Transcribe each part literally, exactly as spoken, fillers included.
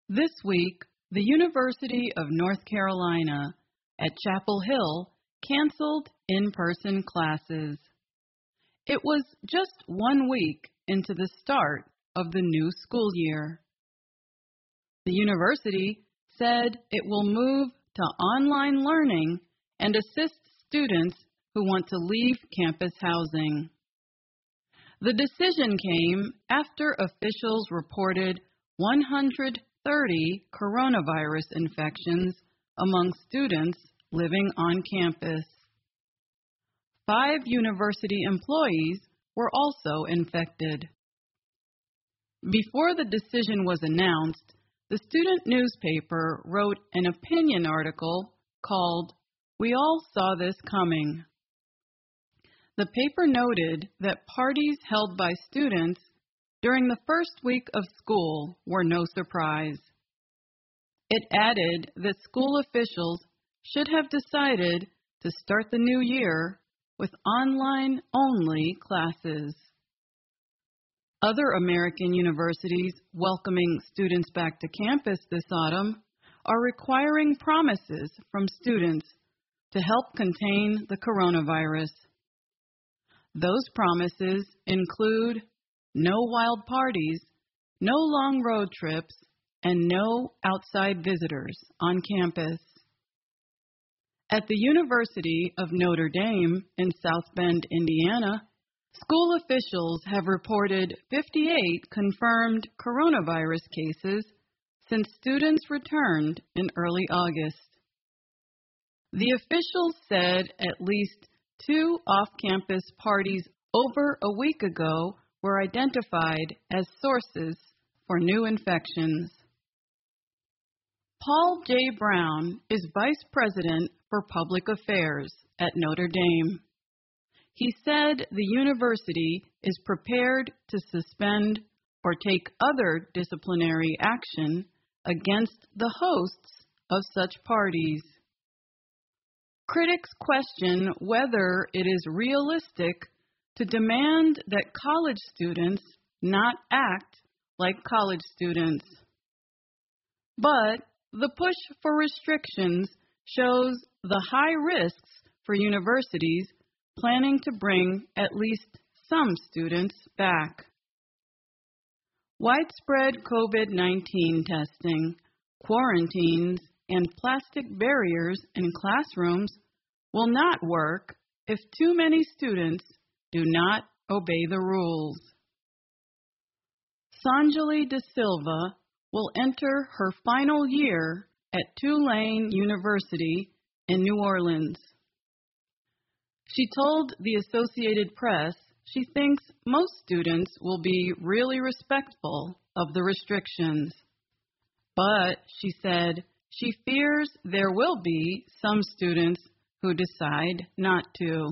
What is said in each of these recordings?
This week, the University of North Carolina at Chapel Hill canceled in-person classes. It was just one week into the start of the new school year. The university said it will move to online learning and assist students who want to leave campus housing. The decision came after officials reported one hundred thirty coronavirus infections among students living on campus. Five university employees were also infected. Before the decision was announced, the student newspaper wrote an opinion article called "We All Saw This Coming." The paper noted that parties held by students during the first week of school were no surprise. It added that school officials should have decided to start the new year with online-only classes. Other American universities welcoming students back to campus this autumn are requiring promises from students to help contain the coronavirus. Those promises include no wild parties, no long road trips, and no outside visitors on campus. At the University of Notre Dame in South Bend, Indiana, school officials have reported fifty-eight confirmed coronavirus cases since students returned in early August. The officials said at least two off-campus parties over a week ago were identified as sources for new infections. Paul J. Brown is Vice President for Public Affairs at Notre Dame. He said the university is prepared to suspend or take other disciplinary action against the hosts of such parties. Critics question whether it is realistic to demand that college students not act like college students. But the push for restrictions shows the high risks for universities planning to bring at least some students back. Widespread COVID nineteen testing, quarantines, and plastic barriers in classrooms will not work if too many students do not obey the rules. Sanjali De Silva will enter her final year at Tulane University in New Orleans. She told the Associated Press she thinks most students will be really respectful of the restrictions. But, she said, she fears there will be some students who decide not to.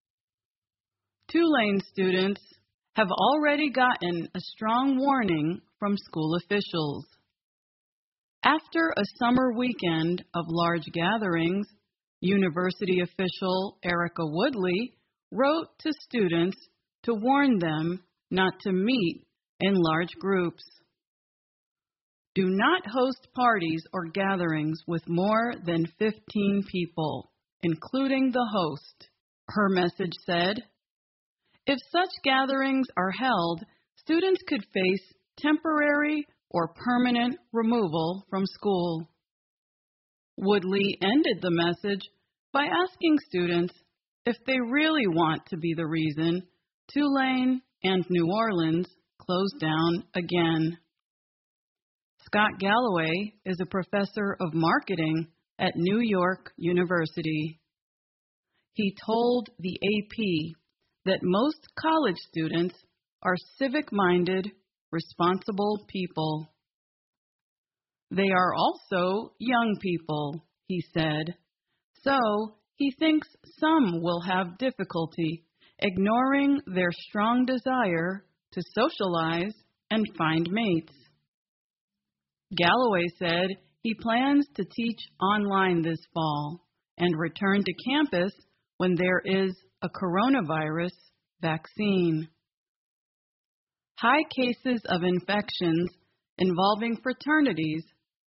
Tulane students have already gotten a strong warning from school officials. After a summer weekend of large gatherings, university official Erica Woodley wrote to students to warn them not to meet in large groups. Do not host parties or gatherings with more than fifteen people, including the host, her message said. If such gatherings are held, students could face temporary or permanent removal from school. Woodley ended the message by asking students if they really want to be the reason Tulane and New Orleans close down again. Scott Galloway is a professor of marketing at New York University. He told the A P that most college students are civic-minded, responsible people. They are also young people, he said, so he thinks some will have difficulty ignoring their strong desire to socialize and find mates. Galloway said he plans to teach online this fall and return to campus when there is a coronavirus vaccine. High cases of infections involving fraternities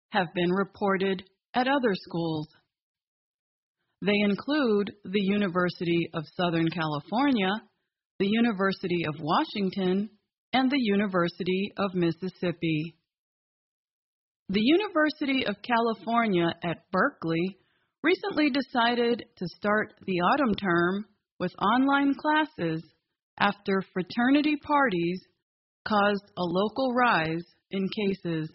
have been reported at other schools. They include the University of Southern California, the University of Washington, and the University of Mississippi. The University of California at Berkeley recently decided to start the autumn term with online classes after fraternity parties caused a local rise in cases.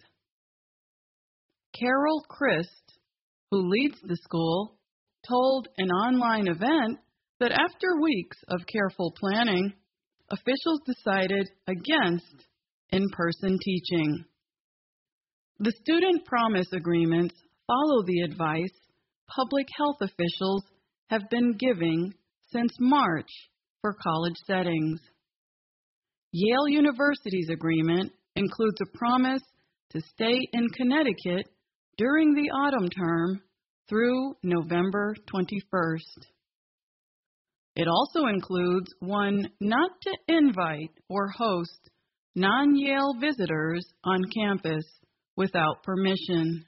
Carol Christ, who leads the school, told an online event that after weeks of careful planning, officials decided against in-person teaching. The student promise agreements follow the advice public health officials have been giving since March for college settings. Yale University's agreement includes a promise to stay in Connecticut during the autumn term through November twenty-first. It also includes one not to invite or host non-Yale visitors on campus without permission.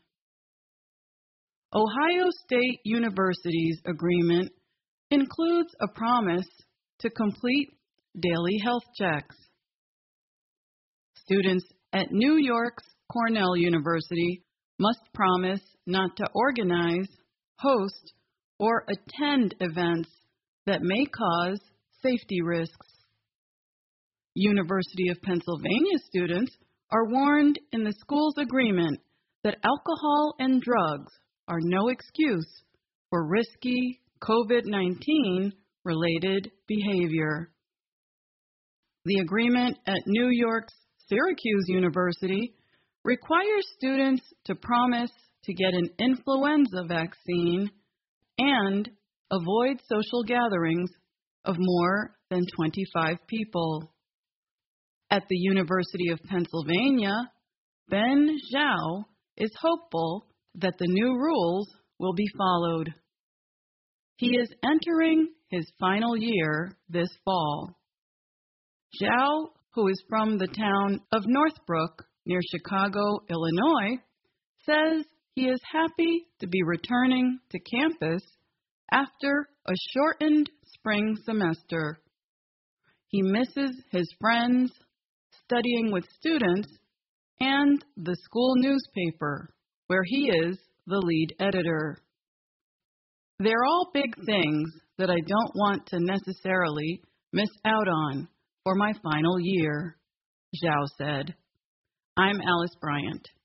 Ohio State University's agreement includes a promise to complete daily health checks. Students at New York's Cornell University must promise not to organize, host, or attend events that may cause safety risks. University of Pennsylvania students are warned in the school's agreement that alcohol and drugs are no excuse for risky COVID nineteen related behavior. The agreement at New York's Syracuse University requires students to promise to get an influenza vaccine and avoid social gatherings of more than twenty-five people. At the University of Pennsylvania, Ben Zhao is hopeful that the new rules will be followed. He is entering his final year this fall. Zhao, who is from the town of Northbrook near Chicago, Illinois, says he is happy to be returning to campus after a shortened spring semester. He misses his friends, studying with students, and the school newspaper, where he is the lead editor. They're all big things that I don't want to necessarily miss out on for my final year, Zhao said. I'm Alice Bryant.